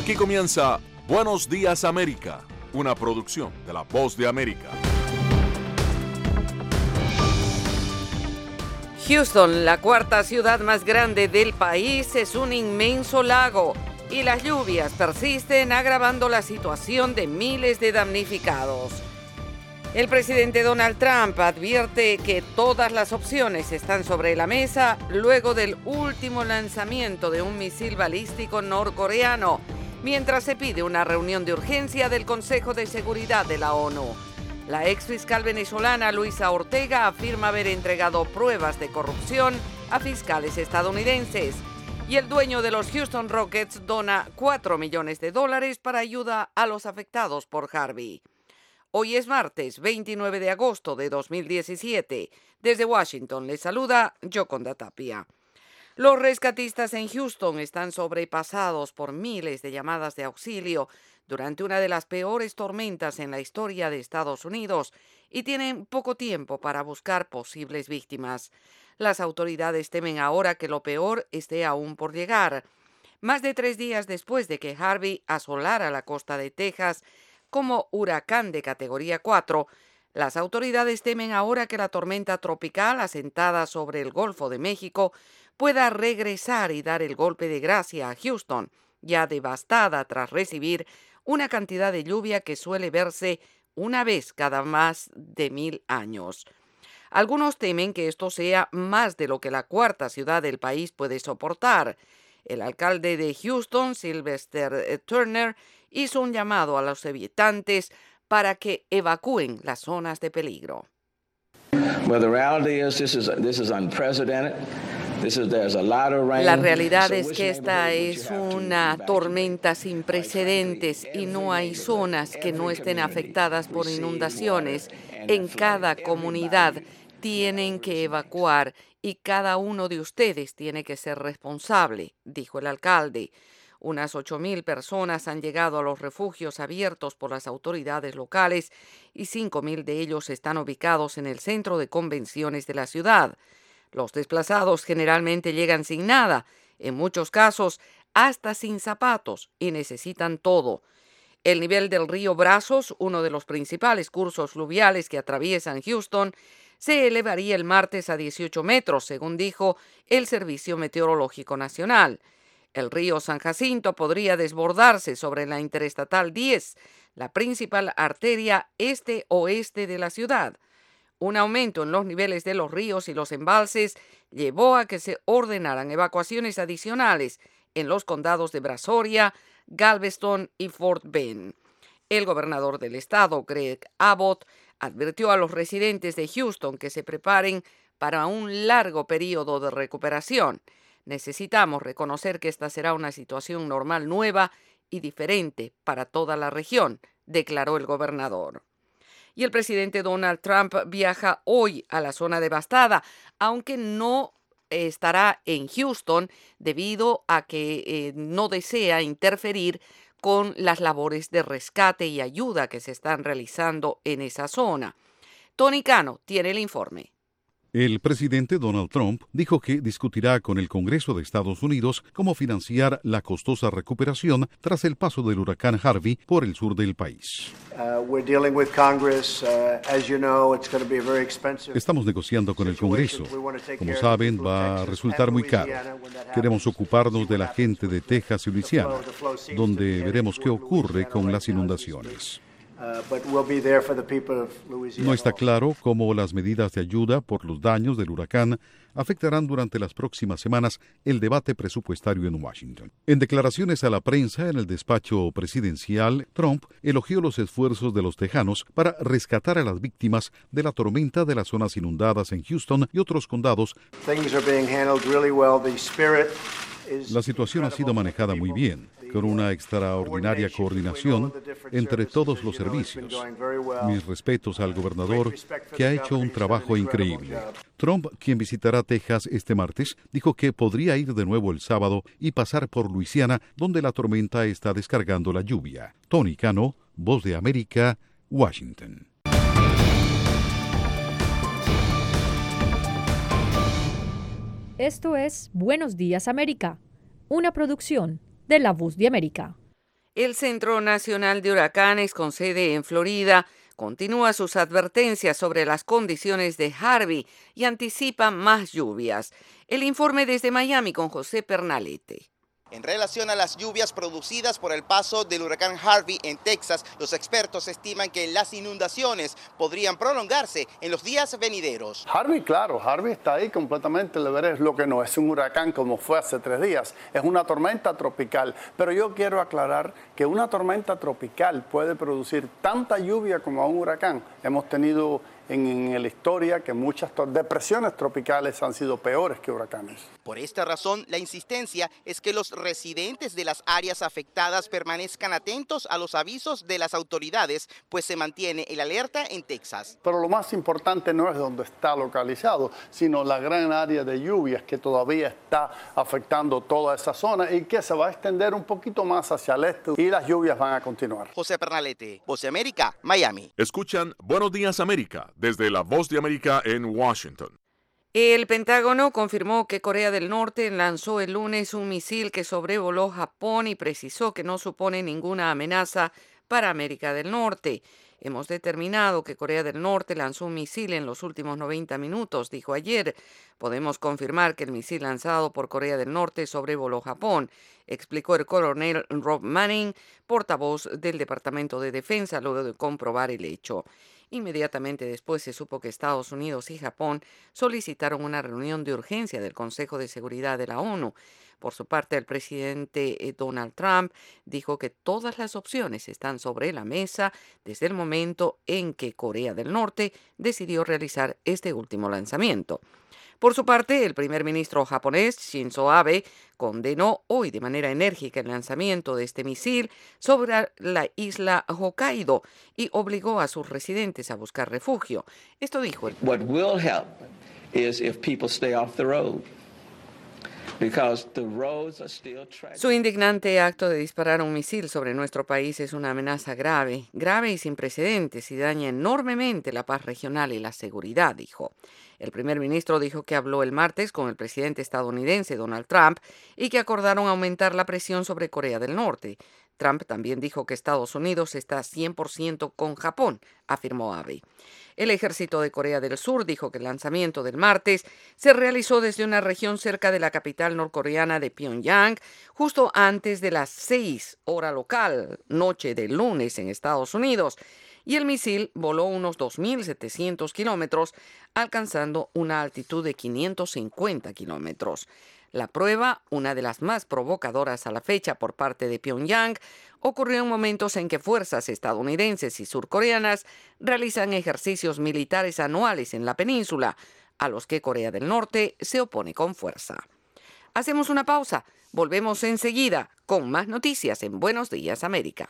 Aquí comienza Buenos Días América, una producción de La Voz de América. Houston, la cuarta ciudad más grande del país, es un inmenso lago y las lluvias persisten agravando la situación de miles de damnificados. El presidente Donald Trump advierte que todas las opciones están sobre la mesa luego del último lanzamiento de un misil balístico norcoreano, mientras se pide una reunión de urgencia del Consejo de Seguridad de la ONU. La exfiscal venezolana Luisa Ortega afirma haber entregado pruebas de corrupción a fiscales estadounidenses. Y el dueño de los Houston Rockets dona $4 millones para ayuda a los afectados por Harvey. Hoy es martes 29 de agosto de 2017. Desde Washington les saluda Yoconda Tapia. Los rescatistas en Houston están sobrepasados por miles de llamadas de auxilio durante una de las peores tormentas en la historia de Estados Unidos y tienen poco tiempo para buscar posibles víctimas. Las autoridades temen ahora que lo peor esté aún por llegar. Más de 3 días después de que Harvey asolara la costa de Texas como huracán de categoría 4, las autoridades temen ahora que la tormenta tropical asentada sobre el Golfo de México pueda regresar y dar el golpe de gracia a Houston, ya devastada tras recibir una cantidad de lluvia que suele verse una vez cada más de 1000 años. Algunos temen que esto sea más de lo que la cuarta ciudad del país puede soportar. El alcalde de Houston, Sylvester Turner, hizo un llamado a los habitantes para que evacúen las zonas de peligro. La realidad es que esta es una tormenta sin precedentes y no hay zonas que no estén afectadas por inundaciones. En cada comunidad tienen que evacuar y cada uno de ustedes tiene que ser responsable, dijo el alcalde. Unas 8,000 personas han llegado a los refugios abiertos por las autoridades locales y 5,000 de ellos están ubicados en el centro de convenciones de la ciudad. Los desplazados generalmente llegan sin nada, en muchos casos hasta sin zapatos, y necesitan todo. El nivel del río Brazos, uno de los principales cursos fluviales que atraviesan Houston, se elevaría el martes a 18 metros, según dijo el Servicio Meteorológico Nacional. El río San Jacinto podría desbordarse sobre la Interestatal 10, la principal arteria este-oeste de la ciudad. Un aumento en los niveles de los ríos y los embalses llevó a que se ordenaran evacuaciones adicionales en los condados de Brazoria, Galveston y Fort Bend. El gobernador del estado, Greg Abbott, advirtió a los residentes de Houston que se preparen para un largo periodo de recuperación. Necesitamos reconocer que esta será una situación normal nueva y diferente para toda la región, declaró el gobernador. Y el presidente Donald Trump viaja hoy a la zona devastada, aunque no estará en Houston debido a que no desea interferir con las labores de rescate y ayuda que se están realizando en esa zona. Tony Cano tiene el informe. El presidente Donald Trump dijo que discutirá con el Congreso de Estados Unidos cómo financiar la costosa recuperación tras el paso del huracán Harvey por el sur del país. Estamos negociando con el Congreso. Como saben, va a resultar muy caro. Queremos ocuparnos de la gente de Texas y Luisiana, donde veremos qué ocurre con las inundaciones. No está claro cómo las medidas de ayuda por los daños del huracán afectarán durante las próximas semanas el debate presupuestario en Washington. En declaraciones a la prensa en el despacho presidencial, Trump elogió los esfuerzos de los tejanos para rescatar a las víctimas de la tormenta de las zonas inundadas en Houston y otros condados. La situación ha sido manejada muy bien, con una extraordinaria coordinación entre todos los servicios. Mis respetos al gobernador, que ha hecho un trabajo increíble. Trump, quien visitará Texas este martes, dijo que podría ir de nuevo el sábado y pasar por Luisiana, donde la tormenta está descargando la lluvia. Tony Cano, Voz de América, Washington. Esto es Buenos Días América, una producción de La Voz de América. El Centro Nacional de Huracanes, con sede en Florida, continúa sus advertencias sobre las condiciones de Harvey y anticipa más lluvias. El informe desde Miami con José Pernalete. En relación a las lluvias producidas por el paso del huracán Harvey en Texas, los expertos estiman que las inundaciones podrían prolongarse en los días venideros. Harvey está ahí completamente, es lo que no es un huracán como fue hace 3 días, es una tormenta tropical. Pero yo quiero aclarar que una tormenta tropical puede producir tanta lluvia como un huracán. Hemos tenido en la historia que muchas depresiones tropicales han sido peores que huracanes. Por esta razón, la insistencia es que los residentes de las áreas afectadas permanezcan atentos a los avisos de las autoridades, pues se mantiene el alerta en Texas. Pero lo más importante no es donde está localizado, sino la gran área de lluvias que todavía está afectando toda esa zona y que se va a extender un poquito más hacia el este y las lluvias van a continuar. José Pernalete, Voz de América, Miami. Escuchan Buenos Días América desde la Voz de América en Washington. El Pentágono confirmó que Corea del Norte lanzó el lunes un misil que sobrevoló Japón y precisó que no supone ninguna amenaza para América del Norte. Hemos determinado que Corea del Norte lanzó un misil en los últimos 90 minutos, dijo ayer. Podemos confirmar que el misil lanzado por Corea del Norte sobrevoló Japón, explicó el coronel Rob Manning, portavoz del Departamento de Defensa, luego de comprobar el hecho. Inmediatamente después se supo que Estados Unidos y Japón solicitaron una reunión de urgencia del Consejo de Seguridad de la ONU. Por su parte, el presidente Donald Trump dijo que todas las opciones están sobre la mesa desde el momento en que Corea del Norte decidió realizar este último lanzamiento. Por su parte, el primer ministro japonés, Shinzo Abe, condenó hoy de manera enérgica el lanzamiento de este misil sobre la isla Hokkaido y obligó a sus residentes a buscar refugio. Esto dijo el What will help is if people stay off the road. Su indignante acto de disparar un misil sobre nuestro país es una amenaza grave y sin precedentes y daña enormemente la paz regional y la seguridad, dijo. El primer ministro dijo que habló el martes con el presidente estadounidense Donald Trump y que acordaron aumentar la presión sobre Corea del Norte. Trump también dijo que Estados Unidos está 100% con Japón, afirmó Abe. El ejército de Corea del Sur dijo que el lanzamiento del martes se realizó desde una región cerca de la capital norcoreana de Pyongyang, justo antes de las 6 hora local, noche del lunes en Estados Unidos, y el misil voló unos 2.700 kilómetros, alcanzando una altitud de 550 kilómetros. La prueba, una de las más provocadoras a la fecha por parte de Pyongyang, ocurrió en momentos en que fuerzas estadounidenses y surcoreanas realizan ejercicios militares anuales en la península, a los que Corea del Norte se opone con fuerza. Hacemos una pausa, volvemos enseguida con más noticias en Buenos Días América.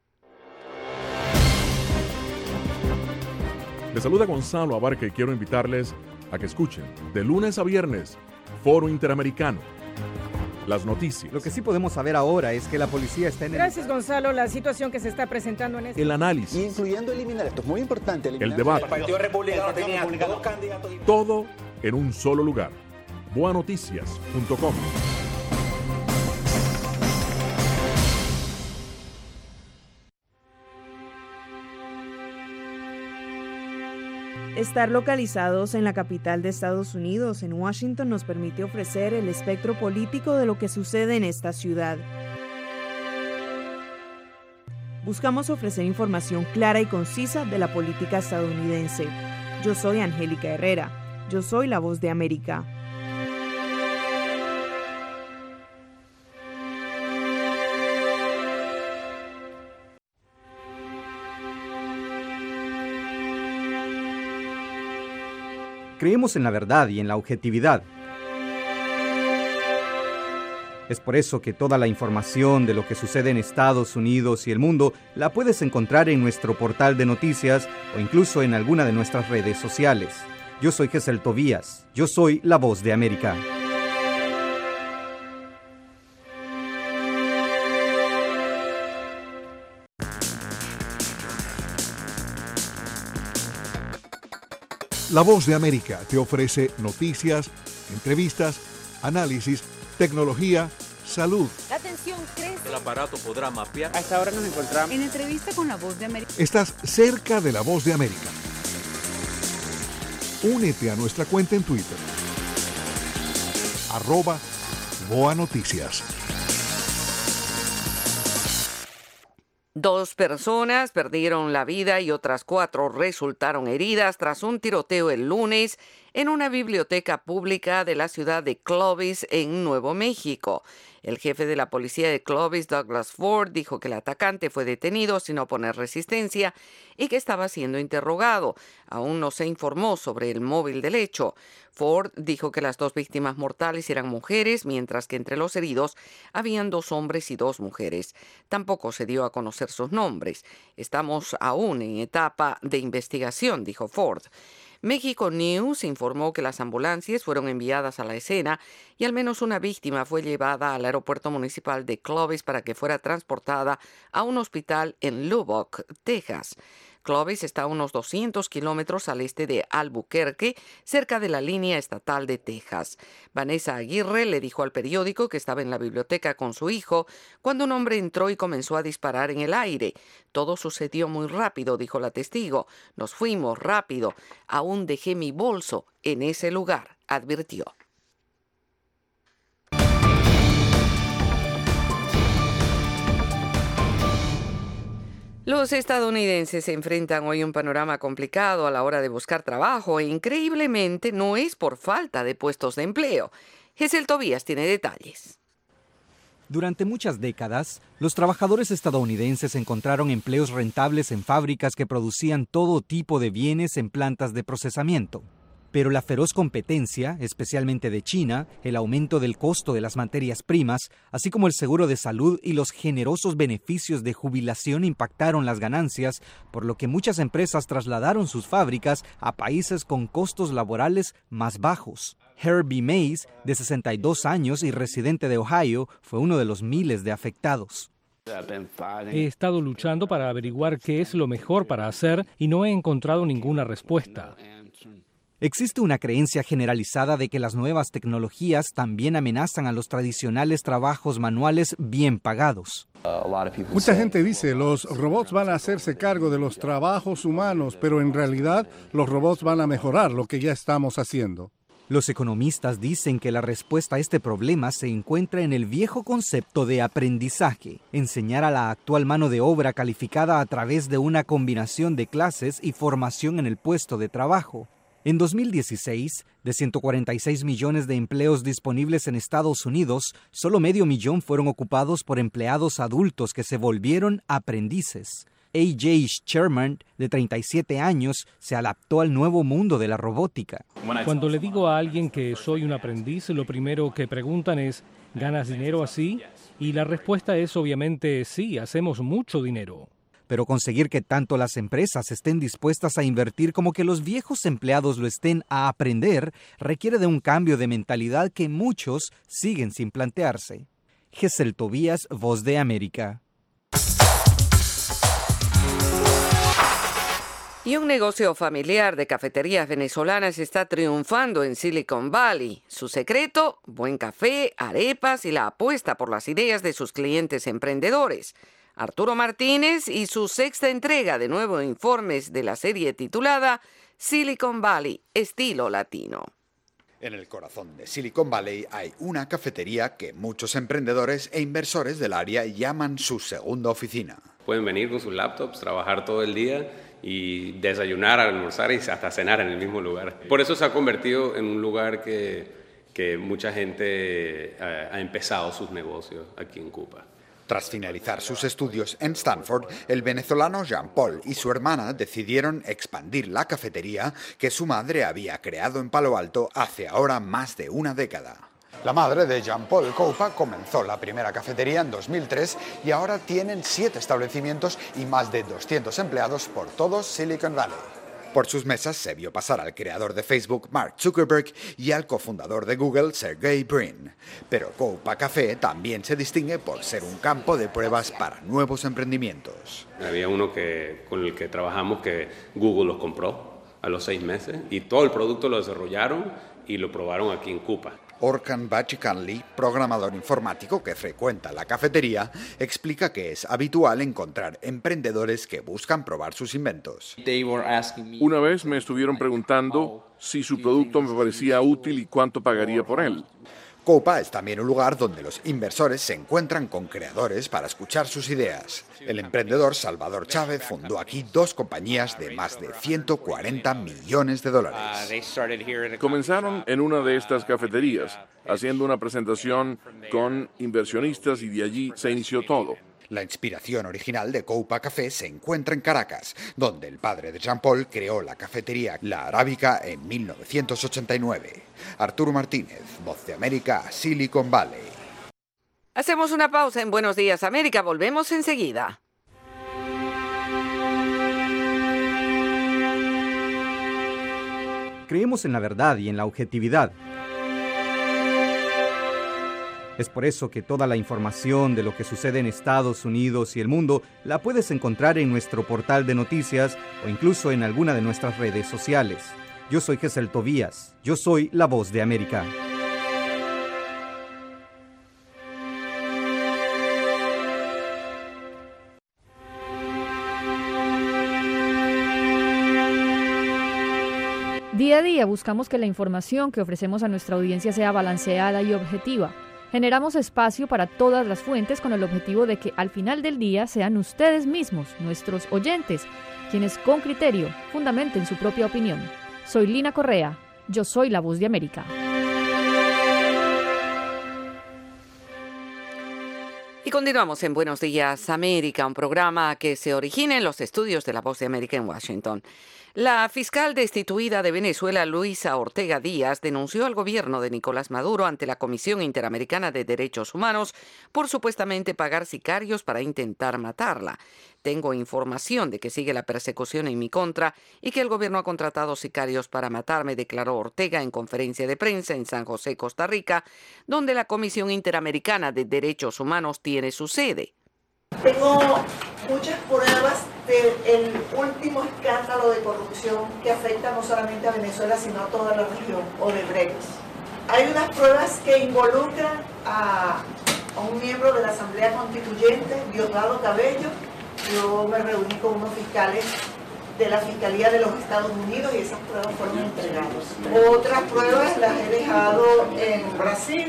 Les saluda Gonzalo Abarca y quiero invitarles a que escuchen de lunes a viernes Foro Interamericano. Las noticias. Lo que sí podemos saber ahora es que la policía está en el... Gracias, Gonzalo. La situación que se está presentando en este... El análisis. Incluyendo eliminar, esto es muy importante. El debate. El Partido Republicano tenía 2 candidatos. Todo en un solo lugar. Boanoticias.com. Estar localizados en la capital de Estados Unidos, en Washington, nos permite ofrecer el espectro político de lo que sucede en esta ciudad. Buscamos ofrecer información clara y concisa de la política estadounidense. Yo soy Angélica Herrera. Yo soy la Voz de América. Creemos en la verdad y en la objetividad. Es por eso que toda la información de lo que sucede en Estados Unidos y el mundo la puedes encontrar en nuestro portal de noticias o incluso en alguna de nuestras redes sociales. Yo soy Gesel Tobías. Yo soy la Voz de América. La Voz de América te ofrece noticias, entrevistas, análisis, tecnología, salud. La tensión crece. El aparato podrá mapear. A esta hora nos encontramos En entrevista con La Voz de América. Estás cerca de La Voz de América. Únete a nuestra cuenta en Twitter. @BoaNoticias. 2 personas perdieron la vida y otras 4 resultaron heridas tras un tiroteo el lunes en una biblioteca pública de la ciudad de Clovis, en Nuevo México. El jefe de la policía de Clovis, Douglas Ford, dijo que el atacante fue detenido sin oponer resistencia y que estaba siendo interrogado. Aún no se informó sobre el móvil del hecho. Ford dijo que las 2 víctimas mortales eran mujeres, mientras que entre los heridos habían 2 hombres y 2 mujeres. Tampoco se dio a conocer sus nombres. Estamos aún en etapa de investigación, dijo Ford. México News informó que las ambulancias fueron enviadas a la escena y al menos una víctima fue llevada al aeropuerto municipal de Clovis para que fuera transportada a un hospital en Lubbock, Texas. Clovis está a unos 200 kilómetros al este de Albuquerque, cerca de la línea estatal de Texas. Vanessa Aguirre le dijo al periódico que estaba en la biblioteca con su hijo cuando un hombre entró y comenzó a disparar en el aire. Todo sucedió muy rápido, dijo la testigo. Nos fuimos rápido. Aún dejé mi bolso en ese lugar, advirtió. Los estadounidenses se enfrentan hoy a un panorama complicado a la hora de buscar trabajo e increíblemente no es por falta de puestos de empleo. Gesell Tobías tiene detalles. Durante muchas décadas, los trabajadores estadounidenses encontraron empleos rentables en fábricas que producían todo tipo de bienes en plantas de procesamiento. Pero la feroz competencia, especialmente de China, el aumento del costo de las materias primas, así como el seguro de salud y los generosos beneficios de jubilación impactaron las ganancias, por lo que muchas empresas trasladaron sus fábricas a países con costos laborales más bajos. Herbie Mays, de 62 años y residente de Ohio, fue uno de los miles de afectados. He estado luchando para averiguar qué es lo mejor para hacer y no he encontrado ninguna respuesta. Existe una creencia generalizada de que las nuevas tecnologías también amenazan a los tradicionales trabajos manuales bien pagados. Mucha gente dice, los robots van a hacerse cargo de los trabajos humanos, pero en realidad los robots van a mejorar lo que ya estamos haciendo. Los economistas dicen que la respuesta a este problema se encuentra en el viejo concepto de aprendizaje, enseñar a la actual mano de obra calificada a través de una combinación de clases y formación en el puesto de trabajo. En 2016, de 146 millones de empleos disponibles en Estados Unidos, solo 500,000 fueron ocupados por empleados adultos que se volvieron aprendices. A.J. Sherman, de 37 años, se adaptó al nuevo mundo de la robótica. Cuando le digo a alguien que soy un aprendiz, lo primero que preguntan es, ¿ganas dinero así? Y la respuesta es obviamente sí, hacemos mucho dinero. Pero conseguir que tanto las empresas estén dispuestas a invertir como que los viejos empleados lo estén a aprender requiere de un cambio de mentalidad que muchos siguen sin plantearse. Gesell Tobías, Voz de América. Y un negocio familiar de cafeterías venezolanas está triunfando en Silicon Valley. Su secreto, buen café, arepas y la apuesta por las ideas de sus clientes emprendedores. Arturo Martínez y su 6ª entrega de nuevos informes de la serie titulada Silicon Valley, estilo latino. En el corazón de Silicon Valley hay una cafetería que muchos emprendedores e inversores del área llaman su segunda oficina. Pueden venir con sus laptops, trabajar todo el día y desayunar, almorzar y hasta cenar en el mismo lugar. Por eso se ha convertido en un lugar que mucha gente ha empezado sus negocios aquí en Cuba. Tras finalizar sus estudios en Stanford, el venezolano Jean-Paul y su hermana decidieron expandir la cafetería que su madre había creado en Palo Alto hace ahora más de una década. La madre de Jean-Paul Coupa comenzó la primera cafetería en 2003 y ahora tienen 7 establecimientos y más de 200 empleados por todo Silicon Valley. Por sus mesas se vio pasar al creador de Facebook, Mark Zuckerberg, y al cofundador de Google, Sergey Brin. Pero Coupa Café también se distingue por ser un campo de pruebas para nuevos emprendimientos. Había uno con el que trabajamos que Google los compró a los 6 meses y todo el producto lo desarrollaron y lo probaron aquí en Cuba. Orkan Bachikanli, programador informático que frecuenta la cafetería, explica que es habitual encontrar emprendedores que buscan probar sus inventos. Una vez me estuvieron preguntando si su producto me parecía útil y cuánto pagaría por él. Copa es también un lugar donde los inversores se encuentran con creadores para escuchar sus ideas. El emprendedor Salvador Chávez fundó aquí 2 compañías de más de 140 millones de dólares. Comenzaron en una de estas cafeterías, haciendo una presentación con inversionistas y de allí se inició todo. La inspiración original de Copa Café se encuentra en Caracas, donde el padre de Jean-Paul creó la cafetería La Arábica en 1989. Arturo Martínez, Voz de América, Silicon Valley. Hacemos una pausa en Buenos Días América, volvemos enseguida. Creemos en la verdad y en la objetividad. Es por eso que toda la información de lo que sucede en Estados Unidos y el mundo la puedes encontrar en nuestro portal de noticias o incluso en alguna de nuestras redes sociales. Yo soy Gesell Tobías, yo soy la Voz de América. Día a día buscamos que la información que ofrecemos a nuestra audiencia sea balanceada y objetiva. Generamos espacio para todas las fuentes con el objetivo de que al final del día sean ustedes mismos, nuestros oyentes, quienes con criterio fundamenten su propia opinión. Soy Lina Correa, yo soy la Voz de América. Y continuamos en Buenos Días América, un programa que se origina en los estudios de la Voz de América en Washington. La fiscal destituida de Venezuela, Luisa Ortega Díaz, denunció al gobierno de Nicolás Maduro ante la Comisión Interamericana de Derechos Humanos por supuestamente pagar sicarios para intentar matarla. Tengo información de que sigue la persecución en mi contra y que el gobierno ha contratado sicarios para matarme, declaró Ortega en conferencia de prensa en San José, Costa Rica, donde la Comisión Interamericana de Derechos Humanos tiene su sede. Tengo muchas pruebas del último escándalo de corrupción que afecta no solamente a Venezuela, sino a toda la región, Odebrecht. Hay unas pruebas que involucran a un miembro de la Asamblea Constituyente, Diosdado Cabello. Yo me reuní con unos fiscales de la Fiscalía de los Estados Unidos y esas pruebas fueron entregadas. Otras pruebas las he dejado en Brasil.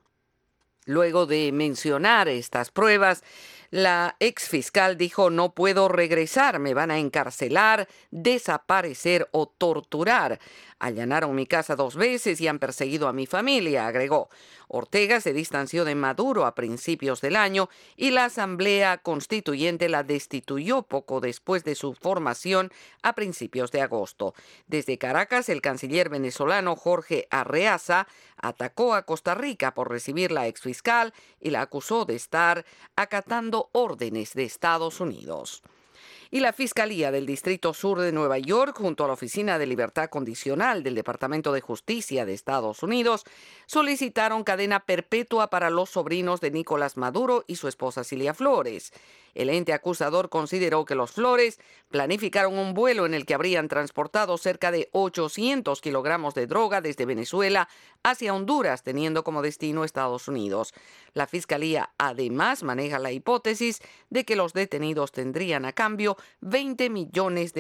Luego de mencionar estas pruebas, la exfiscal dijo: no puedo regresar, me van a encarcelar, desaparecer o torturar. Allanaron mi casa 2 veces y han perseguido a mi familia, agregó. Ortega se distanció de Maduro a principios del año y la Asamblea Constituyente la destituyó poco después de su formación a principios de agosto. Desde Caracas, el canciller venezolano Jorge Arreaza atacó a Costa Rica por recibir la exfiscal y la acusó de estar acatando órdenes de Estados Unidos. Y la Fiscalía del Distrito Sur de Nueva York, junto a la Oficina de Libertad Condicional del Departamento de Justicia de Estados Unidos, solicitaron cadena perpetua para los sobrinos de Nicolás Maduro y su esposa Cilia Flores. El ente acusador consideró que los Flores planificaron un vuelo en el que habrían transportado cerca de 800 kilogramos de droga desde Venezuela hacia Honduras, teniendo como destino Estados Unidos. La Fiscalía además maneja la hipótesis de que los detenidos tendrían a cambio $20 millones.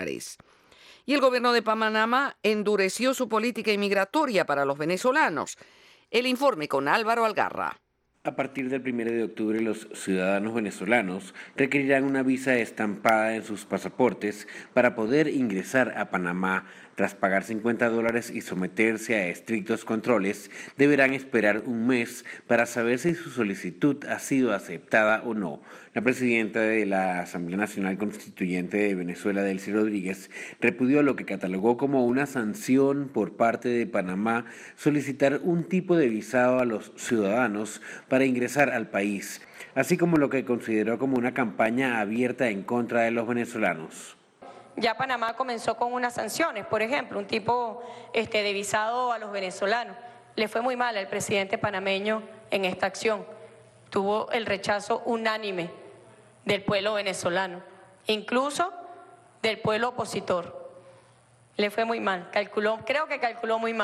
Y el gobierno de Panamá endureció su política inmigratoria para los venezolanos. El informe con Álvaro Algarra. A partir del 1 de octubre, los ciudadanos venezolanos requerirán una visa estampada en sus pasaportes para poder ingresar a Panamá. Tras pagar $50 y someterse a estrictos controles, deberán esperar un mes para saber si su solicitud ha sido aceptada o no. La presidenta de la Asamblea Nacional Constituyente de Venezuela, Delcy Rodríguez, repudió lo que catalogó como una sanción por parte de Panamá solicitar un tipo de visado a los ciudadanos para ingresar al país, así como lo que consideró como una campaña abierta en contra de los venezolanos. Ya Panamá comenzó con unas sanciones, por ejemplo, un tipo de visado a los venezolanos. Le fue muy mal al presidente panameño en esta acción. Tuvo el rechazo unánime del pueblo venezolano, incluso del pueblo opositor. Le fue muy mal, creo que calculó muy mal.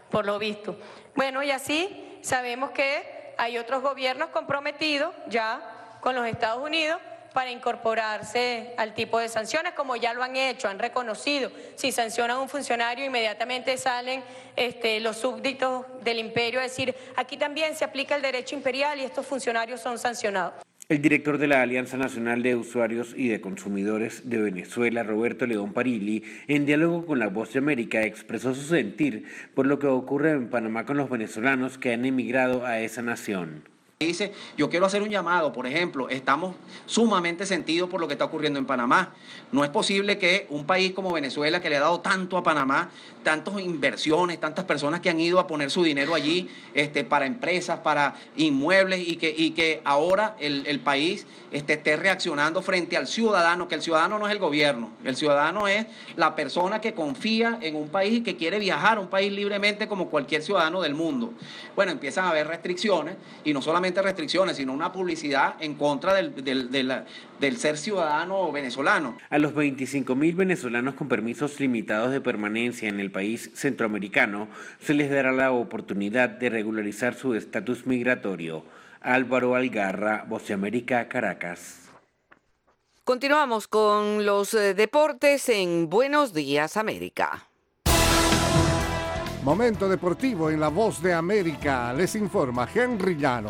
por lo visto. Bueno, y así sabemos que hay otros gobiernos comprometidos ya con los Estados Unidos para incorporarse al tipo de sanciones, como ya lo han hecho, han reconocido. Si sancionan a un funcionario, inmediatamente salen los súbditos del imperio a decir, aquí también se aplica el derecho imperial y estos funcionarios son sancionados. El director de la Alianza Nacional de Usuarios y de Consumidores de Venezuela, Roberto León Parilli, en diálogo con La Voz de América, expresó su sentir por lo que ocurre en Panamá con los venezolanos que han emigrado a esa nación. Dice, yo quiero hacer un llamado, por ejemplo, estamos sumamente sentidos por lo que está ocurriendo en Panamá. No es posible que un país como Venezuela, que le ha dado tanto a Panamá, tantas inversiones, tantas personas que han ido a poner su dinero allí, para empresas, para inmuebles, y que ahora el país esté reaccionando frente al ciudadano, que el ciudadano no es el gobierno, el ciudadano es la persona que confía en un país y que quiere viajar a un país libremente como cualquier ciudadano del mundo. Bueno, empiezan a haber restricciones, y no solamente restricciones, sino una publicidad en contra del ser ciudadano venezolano. A los 25.000 venezolanos con permisos limitados de permanencia en el país centroamericano se les dará la oportunidad de regularizar su estatus migratorio. Álvaro Algarra, Voz de América, Caracas. Continuamos con los deportes en Buenos Días, América. Momento deportivo en La Voz de América. Les informa Henry Llanos.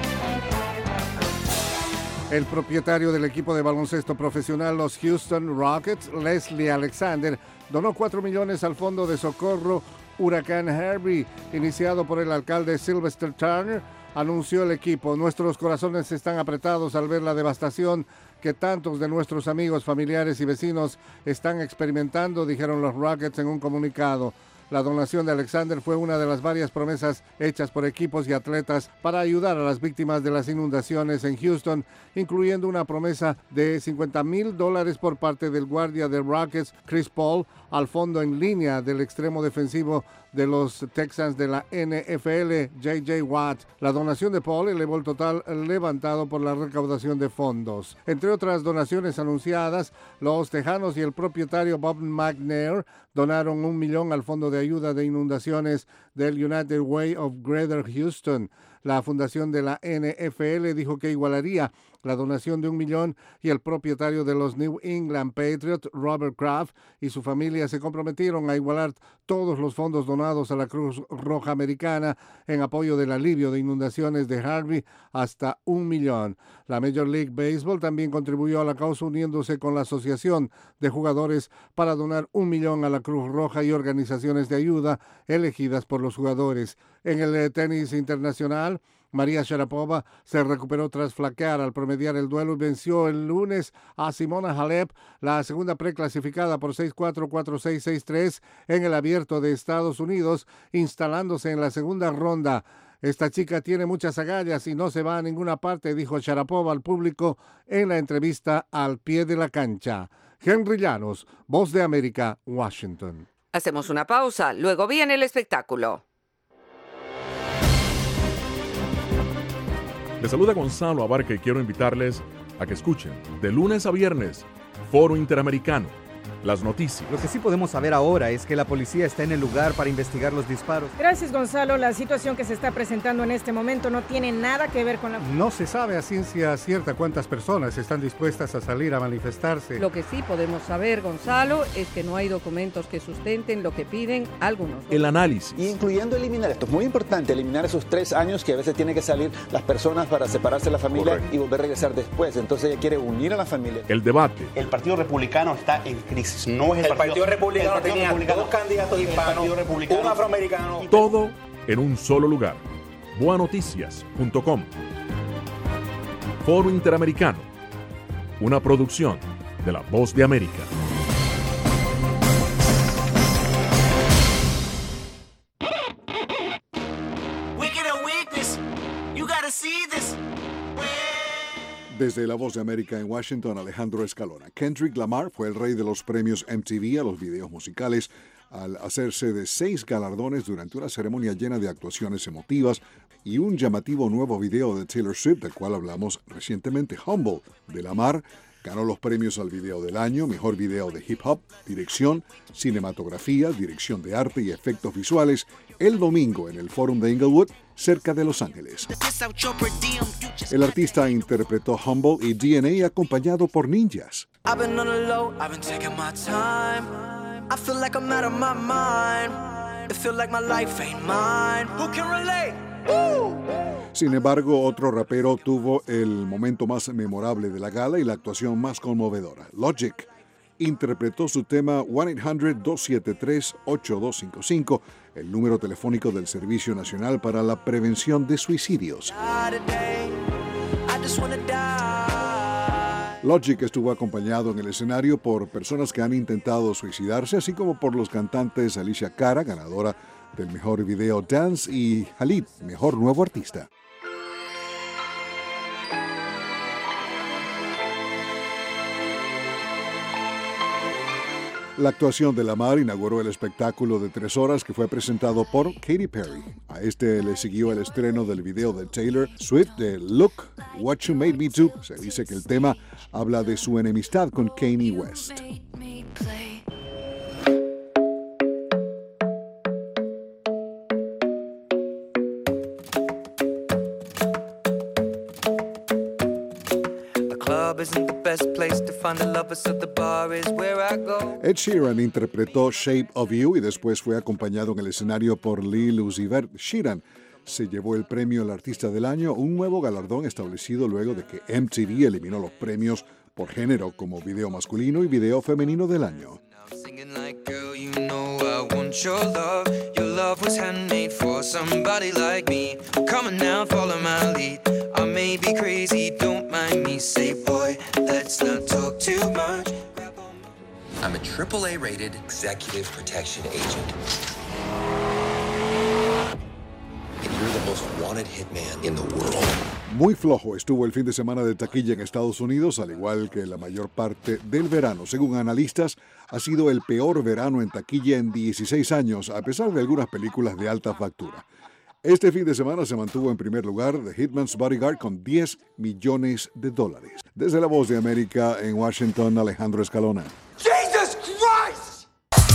El propietario del equipo de baloncesto profesional, los Houston Rockets, Leslie Alexander, donó $4 millones al Fondo de Socorro Huracán Harvey, iniciado por el alcalde Sylvester Turner. Anunció el equipo: nuestros corazones están apretados al ver la devastación que tantos de nuestros amigos, familiares y vecinos están experimentando, dijeron los Rockets en un comunicado. La donación de Alexander fue una de las varias promesas hechas por equipos y atletas para ayudar a las víctimas de las inundaciones en Houston, incluyendo una promesa de $50,000 por parte del guardia de Rockets, Chris Paul, al fondo en línea del extremo defensivo de los Texans de la NFL, J.J. Watt. La donación de Paul elevó el total levantado por la recaudación de fondos. Entre otras donaciones anunciadas, los tejanos y el propietario Bob McNair donaron $1 millón al Fondo de Ayuda de Inundaciones del United Way of Greater Houston. La fundación de la NFL dijo que igualaría la donación de $1 millón, y el propietario de los New England Patriots, Robert Kraft, y su familia se comprometieron a igualar todos los fondos donados a la Cruz Roja Americana en apoyo del alivio de inundaciones de Harvey hasta $1 millón. La Major League Baseball también contribuyó a la causa, uniéndose con la Asociación de Jugadores para donar $1 millón a la Cruz Roja y organizaciones de ayuda elegidas por los jugadores. En el tenis internacional, María Sharapova se recuperó tras flaquear al promediar el duelo y venció el lunes a Simona Halep, la segunda preclasificada, por 6-4, 4-6, 6-3 en el Abierto de Estados Unidos, instalándose en la segunda ronda. Esta chica tiene muchas agallas y no se va a ninguna parte, dijo Sharapova al público en la entrevista al pie de la cancha. Henry Llanos, Voz de América, Washington. Hacemos una pausa, luego viene el espectáculo. Les saluda Gonzalo Abarca y quiero invitarles a que escuchen de lunes a viernes Foro Interamericano, las noticias. Lo que sí podemos saber ahora es que la policía está en el lugar para investigar los disparos. Gracias, Gonzalo. La situación que se está presentando en este momento no tiene nada que ver con la... No se sabe a ciencia cierta cuántas personas están dispuestas a salir a manifestarse. Lo que sí podemos saber, Gonzalo, es que no hay documentos que sustenten lo que piden algunos. El análisis. Incluyendo eliminar, esto es muy importante, eliminar esos 3 años que a veces tienen que salir las personas para separarse de la familia. Correcto. Y volver a regresar después. Entonces ella quiere unir a la familia. El debate. El Partido Republicano está en crisis. No es el Partido Republicano tenía 2 candidatos hispanos, un afroamericano. Todo en un solo lugar. Boanoticias.com. Foro Interamericano, una producción de La Voz de América. Desde La Voz de América en Washington, Alejandro Escalona. Kendrick Lamar fue el rey de los premios MTV a los videos musicales al hacerse de 6 galardones durante una ceremonia llena de actuaciones emotivas y un llamativo nuevo video de Taylor Swift, del cual hablamos recientemente. Humble, de Lamar, Ganó los premios al video del año, mejor video de hip hop, dirección, cinematografía, dirección de arte y efectos visuales el domingo en el Forum de Inglewood, cerca de Los Ángeles. El artista interpretó Humble y DNA acompañado por ninjas. Sin embargo, otro rapero tuvo el momento más memorable de la gala y la actuación más conmovedora. Logic interpretó su tema 1-800-273-8255, el número telefónico del Servicio Nacional para la Prevención de Suicidios. Logic estuvo acompañado en el escenario por personas que han intentado suicidarse, así como por los cantantes Alicia Cara, ganadora del mejor video Dance, y Khalid, mejor nuevo artista. La actuación de Lamar inauguró el espectáculo de 3 horas que fue presentado por Katy Perry. A este le siguió el estreno del video de Taylor Swift de Look What You Made Me Do. Se dice que el tema habla de su enemistad con Kanye West. Ed Sheeran interpretó Shape of You y después fue acompañado en el escenario por Lil Uzi Vert. Sheeran se llevó el premio al Artista del Año, un nuevo galardón establecido luego de que MTV eliminó los premios por género como video masculino y video femenino del año. I'm a AAA rated executive protection agent. And you're the most wanted hitman in the world. Muy flojo estuvo el fin de semana de taquilla en Estados Unidos, al igual que la mayor parte del verano. Según analistas, ha sido el peor verano en taquilla en 16 años, a pesar de algunas películas de alta factura. Este fin de semana se mantuvo en primer lugar The Hitman's Bodyguard con $10 millones. Desde La Voz de América en Washington, Alejandro Escalona. ¡Jesus Christ!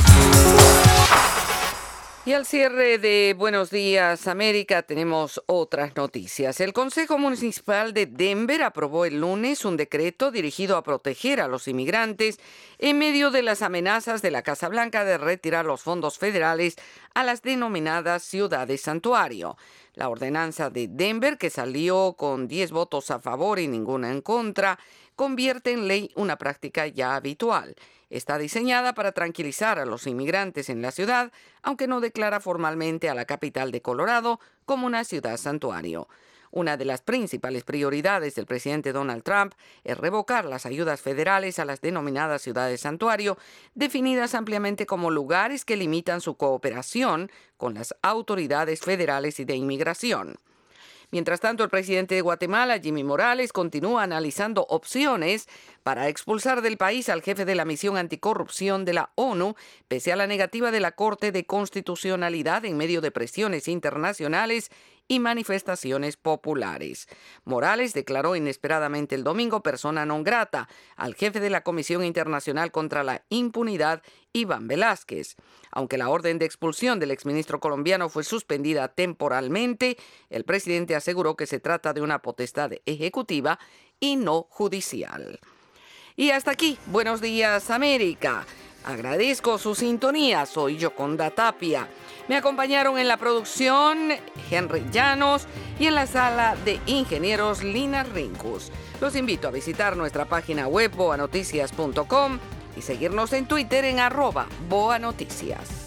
Y al cierre de Buenos Días América tenemos otras noticias. El Consejo Municipal de Denver aprobó el lunes un decreto dirigido a proteger a los inmigrantes en medio de las amenazas de la Casa Blanca de retirar los fondos federales a las denominadas ciudades santuario. La ordenanza de Denver, que salió con 10 votos a favor y ninguna en contra, convierte en ley una práctica ya habitual. Está diseñada para tranquilizar a los inmigrantes en la ciudad, aunque no declara formalmente a la capital de Colorado como una ciudad santuario. Una de las principales prioridades del presidente Donald Trump es revocar las ayudas federales a las denominadas ciudades santuario, definidas ampliamente como lugares que limitan su cooperación con las autoridades federales y de inmigración. Mientras tanto, el presidente de Guatemala, Jimmy Morales, continúa analizando opciones para expulsar del país al jefe de la misión anticorrupción de la ONU, pese a la negativa de la Corte de Constitucionalidad en medio de presiones internacionales y manifestaciones populares. Morales declaró inesperadamente el domingo persona non grata al jefe de la Comisión Internacional contra la Impunidad, Iván Velázquez. Aunque la orden de expulsión del exministro colombiano fue suspendida temporalmente, el presidente aseguró que se trata de una potestad ejecutiva y no judicial. Y hasta aquí, Buenos Días América. Agradezco su sintonía, soy Yoconda Tapia. Me acompañaron en la producción Henry Llanos y en la sala de ingenieros Lina Rincus. Los invito a visitar nuestra página web boanoticias.com y seguirnos en Twitter en @boanoticias.